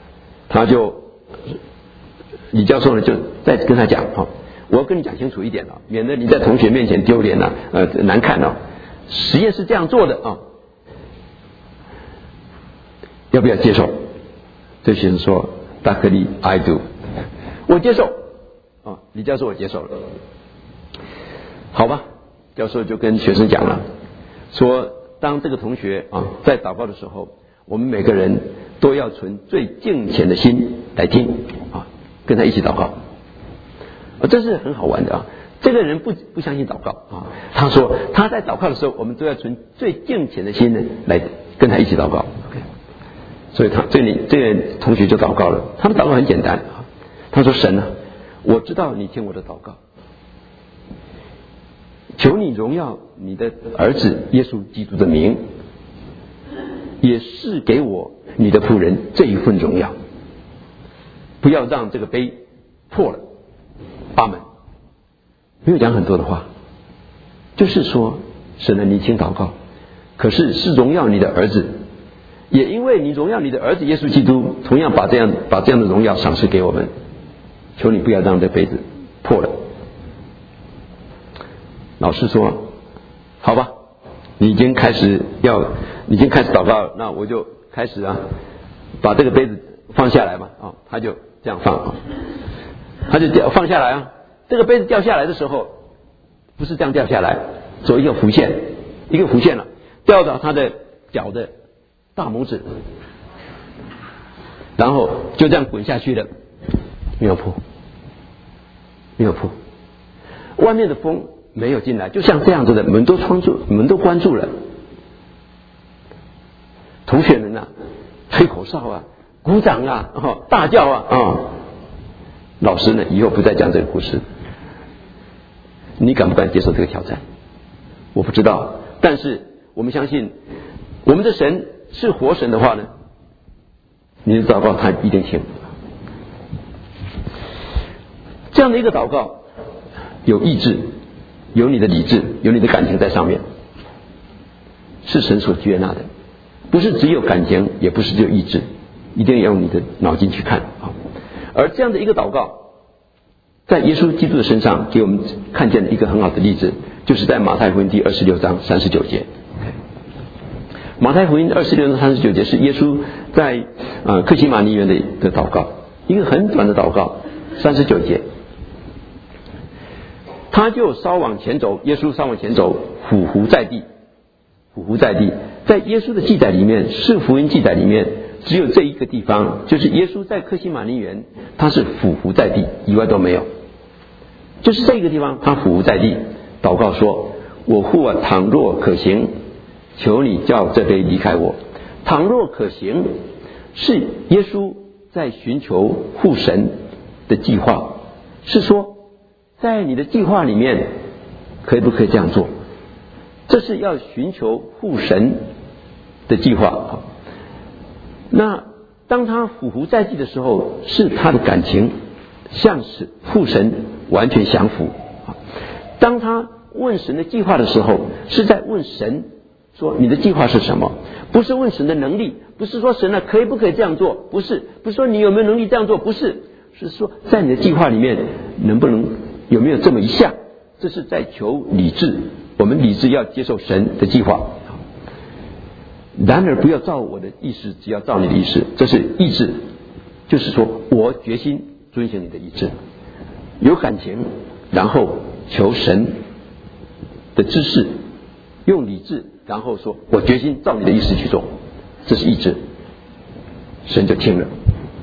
李教授呢就再跟他讲啊，我要跟你讲清楚一点啊，免得你在同学面前丢脸难看啊。实验是这样做的啊，要不要接受？这学生说：大可力 I do， 我接受啊。李教授我接受了，好吧。教授就跟学生讲了，说当这个同学啊在祷告的时候，我们每个人都要存最敬虔的心来听啊，跟他一起祷告。这是很好玩的啊。这个人不相信祷告啊，他说他在祷告的时候，我们都要存最敬虔的心呢来跟他一起祷告。OK， 所以这个同学就祷告了，他的祷告很简单，他说神啊，我知道你听我的祷告，求你荣耀你的儿子耶稣基督的名，也是给我你的仆人这一份荣耀，不要让这个杯破了。阿们。没有讲很多的话，就是说神啊，你听祷告，可是荣耀你的儿子，也因为你荣耀你的儿子耶稣基督，同样把这样的荣耀赏赐给我们，求你不要让这杯子破了。老师说好吧，你已经开始祷告了，那我就开始把这个杯子放下来嘛，他就这样放，他就放下来啊。这个杯子掉下来的时候，不是这样掉下来，走一个弧线了，掉到他的脚的大拇指，然后就这样滚下去了，没有破，外面的风没有进来，就像这样子的，门都关住了。同学们吹口哨鼓掌大叫老师呢以后不再讲这个故事。你敢不敢接受这个挑战？我不知道，但是我们相信我们的神是活神的话呢，你的祷告他一定听。这样的一个祷告有意志，有你的理智，有你的感情在上面，是神所接纳的，不是只有感情，也不是只有意志，一定要用你的脑筋去看。而这样的一个祷告在耶稣基督的身上给我们看见了一个很好的例子，就是在马太福音第26章39节。马太福音26章39节是耶稣在客西马尼园的祷告，一个很短的祷告，39节。他就稍往前走，耶稣稍往前走，俯伏在地。在耶稣的记载里面，四福音记载里面只有这一个地方，就是耶稣在客西马尼园他是俯伏在地，以外都没有，就是这一个地方他俯伏在地祷告说，我父倘若可行，求你叫这杯离开我。倘若可行是耶稣在寻求父神的计划，是说在你的计划里面可不可以这样做，这是要寻求父神的计划。那当他俯伏在地的时候，是他的感情向父神完全降服。当他问神的计划的时候，是在问神说你的计划是什么，不是问神的能力，不是说神可不可以这样做，不是说你有没有能力这样做，不是说在你的计划里面有没有这么一项，这是在求理智，我们理智要接受神的计划。然而不要照我的意思，只要照你的意思，这是意志，就是说我决心遵行你的意志，有感情，然后求神的知识，用理智，然后说我决心照你的意思去做，这是意志，神就听了。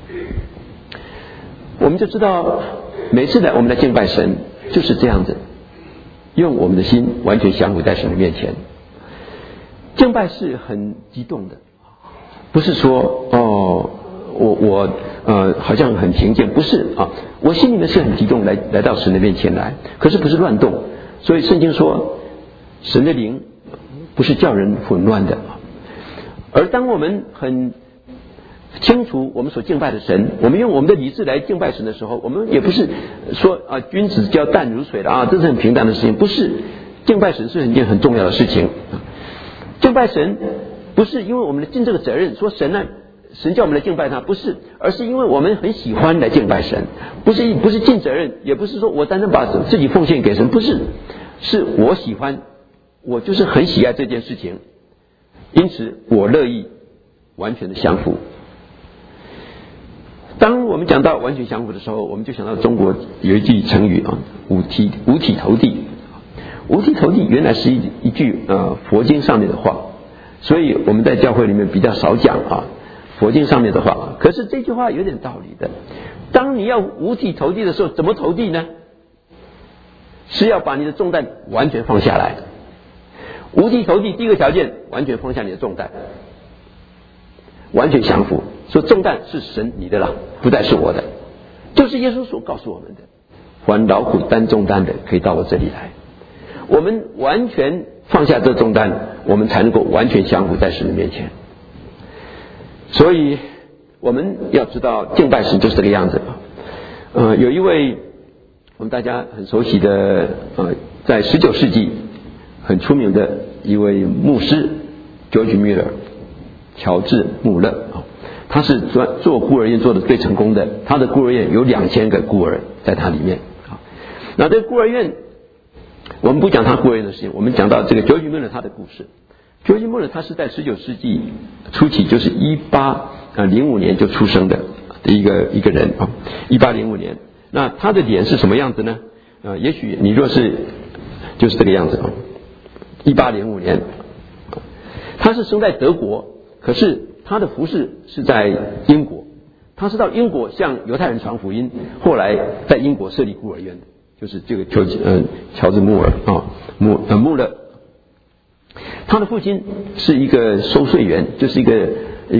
我们就知道每次我们来敬拜神就是这样子，用我们的心完全降服在神的面前。敬拜是很激动的，不是说我好像很平静，不是我心里面是很激动，来到神的面前来，可是不是乱动。所以圣经说神的灵不是叫人混乱的。而当我们很清楚我们所敬拜的神，我们用我们的理智来敬拜神的时候，我们也不是说君子交淡如水的这是很平淡的事情，不是。敬拜神是一件很重要的事情。敬拜神不是因为我们尽这个责任，说神叫我们来敬拜他，不是，而是因为我们很喜欢来敬拜神，不是尽责任，也不是说我单单把自己奉献给神，不是，是我喜欢，我就是很喜爱这件事情，因此我乐意完全的降服。当我们讲到完全降服的时候，我们就想到中国有一句成语五体投地。五体投地原来是一句佛经上面的话，所以我们在教会里面比较少讲佛经上面的话。可是这句话有点道理的。当你要五体投地的时候，怎么投地呢？是要把你的重担完全放下来。五体投地第一个条件，完全放下你的重担。 完全降服，说重担是神你的了，不再是我的，就是耶稣所告诉我们的。凡劳苦担重担的，可以到我这里来。我们完全放下这重担，我们才能够完全降服在神的面前。所以我们要知道敬拜神就是这个样子。有一位我们大家很熟悉的在19世纪很出名的一位牧师 George Mueller 乔治穆勒，他是做孤儿院做的最成功的，他的孤儿院有2000个孤儿在他里面。那这个孤儿院我们不讲他孤儿院的事情，我们讲到这个 George Mueller 他的故事。George Mueller 他是在19世纪初期，就是1805年就出生的一个人1805年。那他的脸是什么样子呢？也许你若是就是这个样子1805年，他是生在德国，可是他的服事是在英国，他是到英国向犹太人传福音，后来在英国设立孤儿院的，就是这个乔治穆尔穆勒。他的父亲是一个收税员，就是一个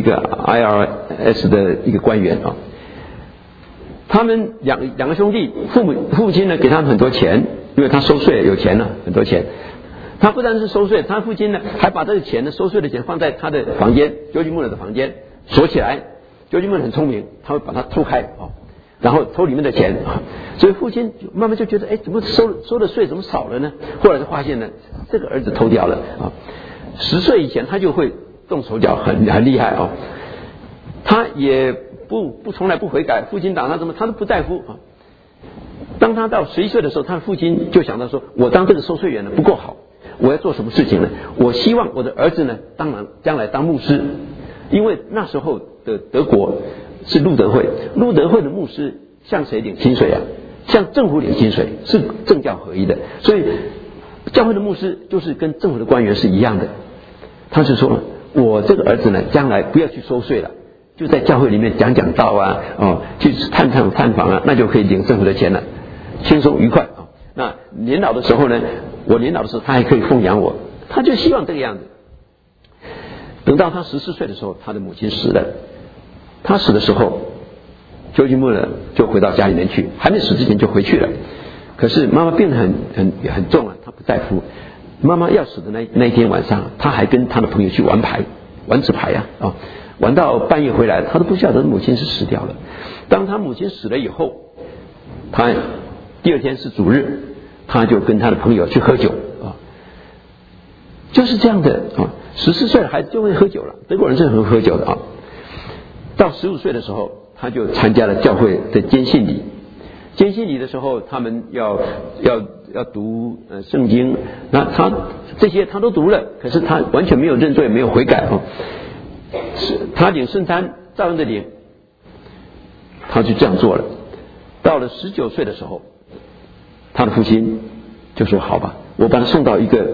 IRS 的一个官员他们两个兄弟，父亲呢给他们很多钱，因为他收税有钱了，很多钱。他不但是收税，他父亲呢还把这个钱呢，收税的钱放在他的房间，George Mueller的房间锁起来。George Mueller很聪明，他会把它偷开然后偷里面的钱所以父亲慢慢就觉得，怎么收的税怎么少了呢？后来就发现呢，这个儿子偷掉了10岁以前他就会动手脚，很厉害他也从来不悔改，父亲打他他都不在乎当他到11岁的时候，他的父亲就想到说，我当这个收税员呢不够好，我要做什么事情呢？我希望我的儿子呢，当然将来当牧师，因为那时候的德国是路德会的牧师向谁领薪水啊？向政府领薪水，是政教合一的，所以教会的牧师就是跟政府的官员是一样的。他是说，我这个儿子呢，将来不要去收税了，就在教会里面讲道去探访那就可以领政府的钱了，轻松愉快那年老的时候呢，我年老的时候他还可以奉养我，他就希望这个样子。等到他14岁的时候，他的母亲死了。他死的时候，George Mueller就回到家里面去，还没死之前就回去了。可是妈妈病得很重他不在乎。妈妈要死的那一天晚上，他还跟他的朋友去玩纸牌玩到半夜回来，他都不晓得母亲是死掉了。当他母亲死了以后，他第二天是主日，他就跟他的朋友去喝酒就是这样的14岁的孩子就会喝酒了，德国人是很会喝酒的到15岁的时候，他就参加了教会的坚信礼。坚信礼的时候，他们要读圣经，那他这些他都读了，可是他完全没有认罪，没有悔改他领圣餐照样的领，他就这样做了。到了19岁的时候，他的父亲就说：“好吧，我把他送到一个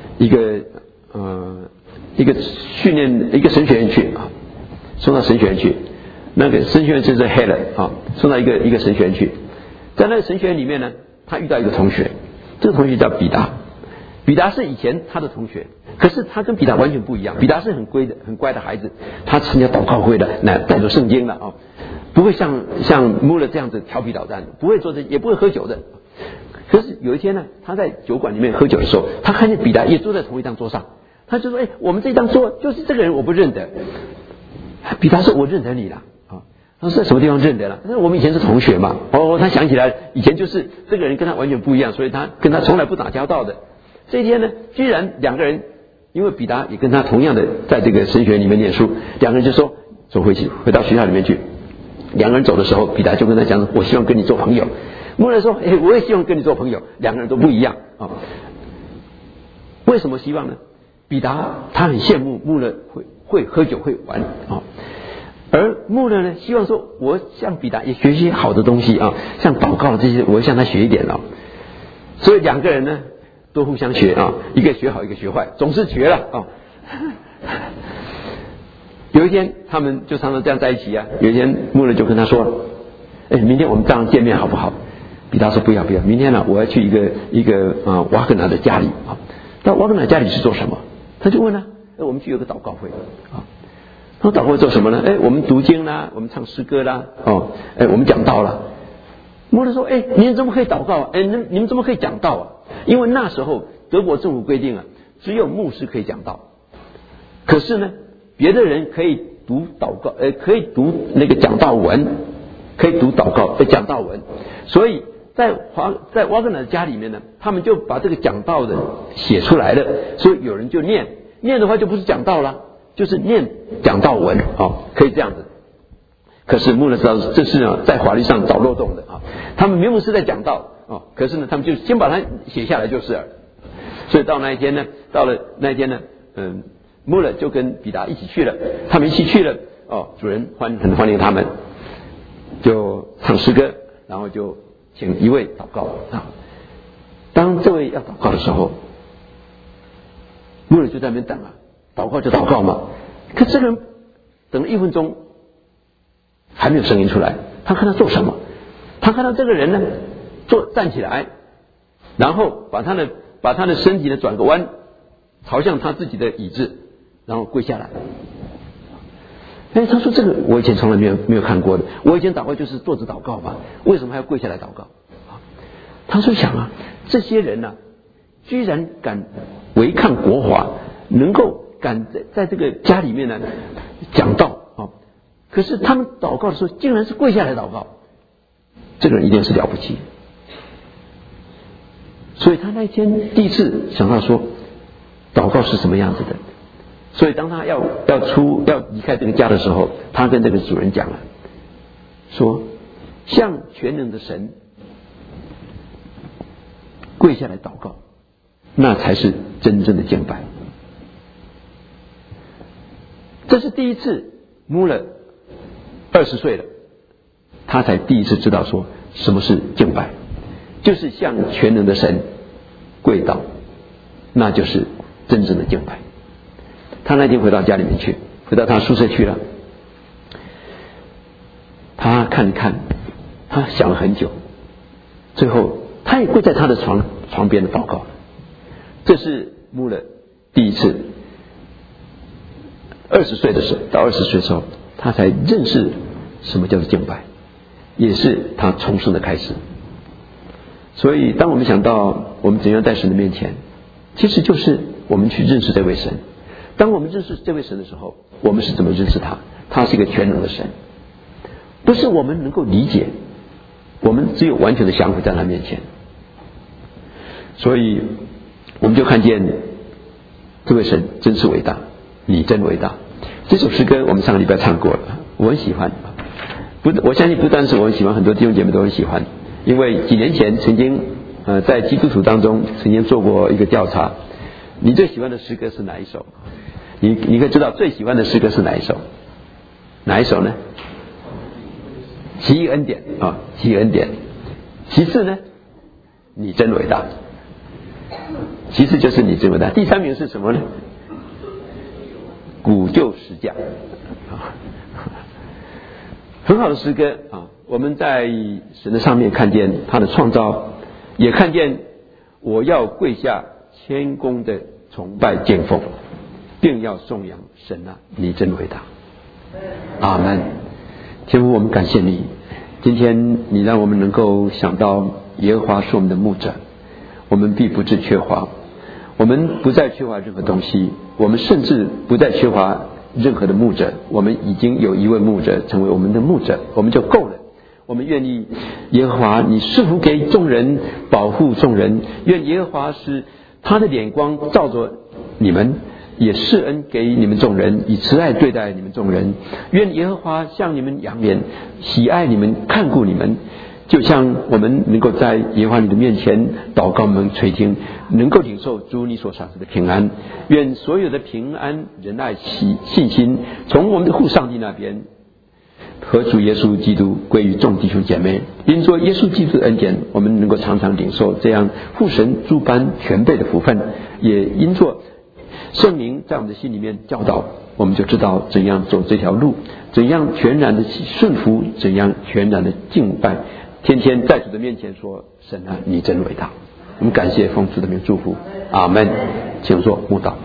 训练一个神学院去送到神学院去。那个神学院就是 Heller 送到一个神学院去。在那个神学院里面呢，他遇到一个同学，这个同学叫彼得。彼得是以前他的同学，可是他跟彼得完全不一样。彼得是很乖的孩子，他参加祷告会的，带着圣经的不会像穆勒这样子调皮捣蛋，不会做也不会喝酒的。可是有一天呢，他在酒馆里面喝酒的时候，他看见彼得也坐在同一张桌上，他就说：“我们这张桌就是这个人，我不认得。”彼得说：“我认得你了。”他说：“在什么地方认得了？”他说：“我们以前是同学嘛。”他想起来以前就是这个人跟他完全不一样，所以他跟他从来不打交道的。这一天呢，居然两个人，因为彼得也跟他同样的在这个神学院里面念书，两个人就说走回到学校里面去。两个人走的时候，彼得就跟他讲：“我希望跟你做朋友。”穆勒说：“我也希望跟你做朋友。”两个人都不一样为什么希望呢？彼得他很羡慕穆勒会喝酒会玩而穆勒呢，希望说我向彼得也学一些好的东西像祷告这些，我向他学一点所以两个人呢都互相学一个学好一个学坏，总是学了有一天他们就常常这样在一起有一天穆勒就跟他说：“明天我们这样见面好不好？”彼得说：“不要，明天呢我要去一个瓦格纳的家里那瓦格纳家里是做什么？”他就问我们去有个祷告会那祷告做什么呢？我们读经啦，我们唱诗歌啦，我们讲道啦。穆勒说：你们怎么可以祷告啊？你们怎么可以讲道啊？因为那时候德国政府规定啊，只有牧师可以讲道。可是呢，别的人可以读祷告，可以读那个讲道文，可以读祷告讲道文。所以在瓦格纳的家里面呢，他们就把这个讲道的写出来了，所以有人就念的话就不是讲道了，就是念讲道文可以这样子。可是穆勒知道这是在法律上找漏洞的他们明明是在讲道可是呢，他们就先把它写下来就是了。所以到了那一天呢，穆勒就跟彼得一起去了，他们一起去了主人很欢迎他们，就唱诗歌，然后就请一位祷告当这位要祷告的时候，穆勒就在那边等祷告就祷告嘛。可这个人等了1分钟还没有声音出来，他看他做什么？他看到这个人呢站起来，然后把他的身体呢转个弯，朝向他自己的椅子，然后跪下来。他说这个我以前从来没有看过的，我以前祷告就是坐着祷告嘛，为什么还要跪下来祷告？他说想这些人居然敢违抗国法，能够敢在这个家里面呢讲道可是他们祷告的时候竟然是跪下来祷告，这个人一定是了不起。所以他那一天第一次想到说祷告是什么样子的。所以当他要离开这个家的时候，他跟这个主人讲了，说向全能的神跪下来祷告，那才是真正的敬拜。这是第一次穆勒20岁了，他才第一次知道说什么是敬拜，就是向全能的神跪倒，那就是真正的敬拜。他那天回到家里面去，回到他宿舍去了，他看一看，他想了很久，最后他也跪在他的床边的祷告。这是穆勒第一次20岁的时候，到20岁的时候他才认识什么叫做敬拜，也是他重生的开始。所以当我们想到我们怎样在神的面前，其实就是我们去认识这位神。当我们认识这位神的时候，我们是怎么认识他？他是一个全能的神，不是我们能够理解，我们只有完全的降服在他面前。所以我们就看见这位神真是伟大，你真伟大。这首诗歌我们上个礼拜唱过了，我很喜欢。我相信不单是我很喜欢，很多弟兄姐妹都很喜欢。因为几年前曾经在基督徒当中曾经做过一个调查，你最喜欢的诗歌是哪一首？你可以知道最喜欢的诗歌是哪一首？哪一首呢？奇异恩典奇异恩典。其次呢，你真伟大。其次就是你真伟大。第3名是什么呢？古旧实价。很好的诗歌我们在神的上面看见他的创造，也看见我要跪下谦恭的崇拜敬奉，并要颂扬神你真伟大。阿们。天父，我们感谢你，今天你让我们能够想到耶和华是我们的牧者，我们必不致缺乏，我们不再缺乏任何东西，我们甚至不再缺乏任何的牧者，我们已经有一位牧者成为我们的牧者，我们就够了。我们愿意耶和华你赐福给众人，保护众人，愿耶和华使他的脸光照着你们，也施恩给你们众人，以慈爱对待你们众人。愿耶和华向你们扬脸，喜爱你们，看顾你们，就像我们能够在耶和华你的面前祷告，我们垂听，能够领受主你所赏赐的平安。愿所有的平安、仁爱、信心从我们的父上帝那边和主耶稣基督归于众弟兄姐妹。因着耶稣基督的恩典，我们能够常常领受这样父神诸般全备的福分，也因着圣灵在我们的心里面教导，我们就知道怎样走这条路，怎样全然的顺服，怎样全然的敬拜，天天在主的面前说神你真伟大。我们感谢奉主的名祝福，阿们。请做慕道。